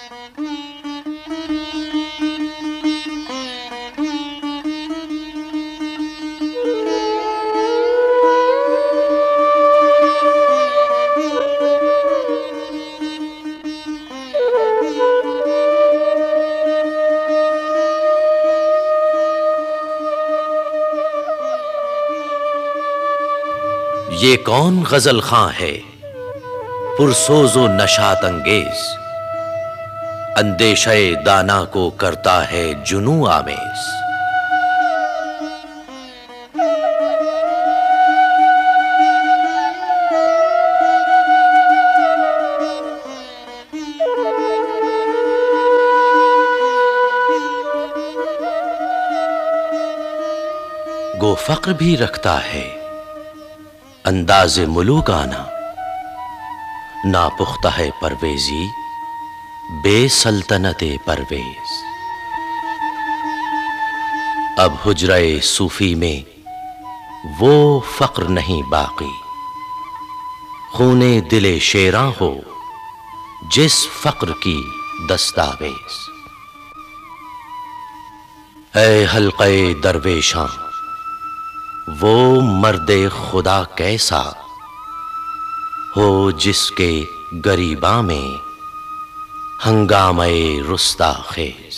ये कौन गजल खां है पुरसोजो नशात अंगेज, अंदेशे दाना को करता है जुनू आमेज। गो फक्र भी रखता है अंदाज़े मुलूकाना, ना पुख्ता है परवेजी बेसल्तनते परवेज। अब हुजरे सूफी में वो फक्र नहीं बाकी, खूने दिले शेरां हो जिस फक्र की दस्तावेज। ऐ हल्क़े दरवेशां वो मर्दे खुदा कैसा हो जिसके गरीबा में हंगामे रुस्ताखेज।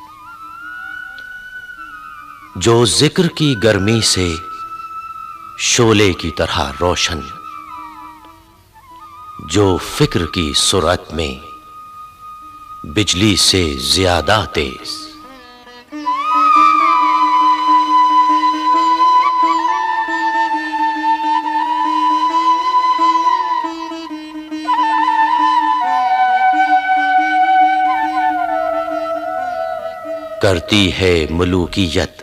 जो जिक्र की गर्मी से शोले की तरह रोशन, जो फिक्र की सुरत में बिजली से ज्यादा तेज। करती है मलूकियत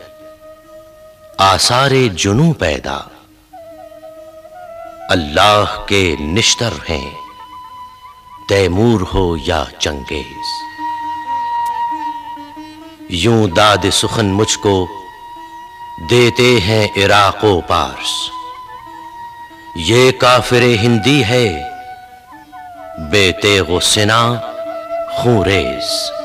आसारे जुनू पैदा, अल्लाह के निश्तर हैं तैमूर हो या चंगेज। यूं दाद सुखन मुझको देते हैं इराक़ो पार्स, ये काफिरे हिंदी है बेतेगो सिना खूरेज।